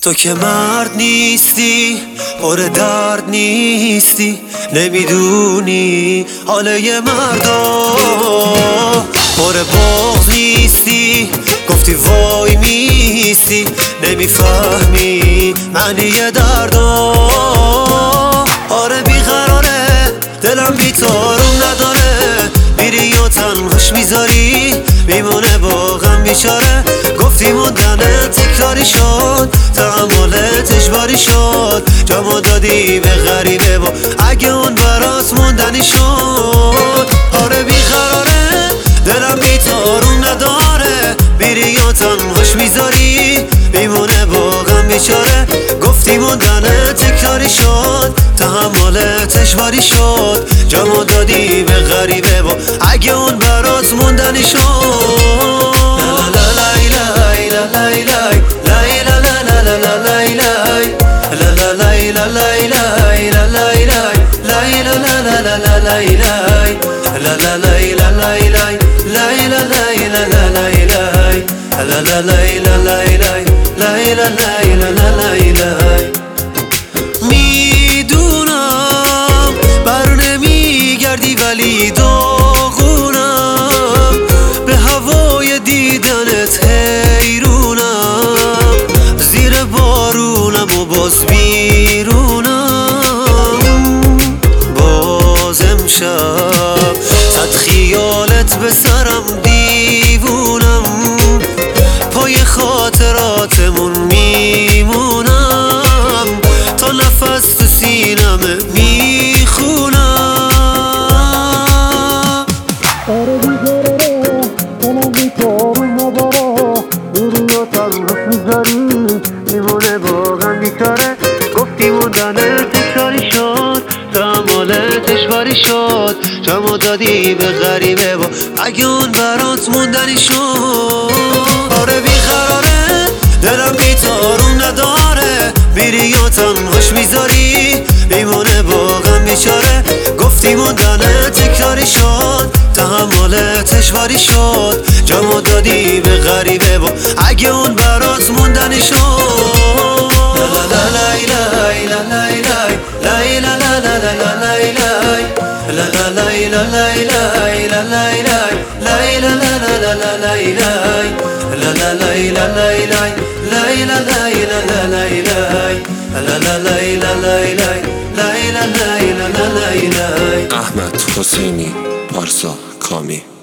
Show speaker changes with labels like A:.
A: تو که مرد نیستی، پر درد نیستی، نمیدونی حال یه مردا. پر بغض نیستی، گفتی وای میستی، نمیفهمی معنی دردا. آره بیقراره دلم بی‌تارون نداره، میری یا تنهاش میذاری میمونه با غم بیچاره. گفتی موندنه تکراری شد، تحملت اجباری شد، جامو دادی به غریبه و اگه اون برات موندنی شد. آره بیقراره دلم بی‌تارون نداره، میری یا تنهاش میذاری میمونه با غم بیچاره. گفتی موندنه تکراری شد، تحملت اجباری شد، جامو دادی به غریبه و اگه اون برات موندنی شد. میدونم بر نمیگردی ولی داغونم، به هوای دیدنت حیرونم، زیر بارونم و باز بیرونم. باز امشب صد خیالت به سرم دیوونم، پای خاطراتمون میمونم، تا نفس تو سینمه میخونم.
B: آره بی‌قراره دلم بی‌تارون نداره، میری و تنهاش میذاری میمونه با غم بیچاره.
A: گفتی موندنه تکراری شد، تحملت اجباری شد، جامو دادی به غریبه و اگه اون برات موندنی شد. آره بیقراره دلم بی‌تارون نداره، میری یا تنهاش میذاری میمونه با غم بیچاره. گفتی موندنه تکراری شد، تحملت اجباری شد، جامو دادی به غریبه و اگه اون برات موندنی شد.
C: احمد حسینی، پارسا کامی.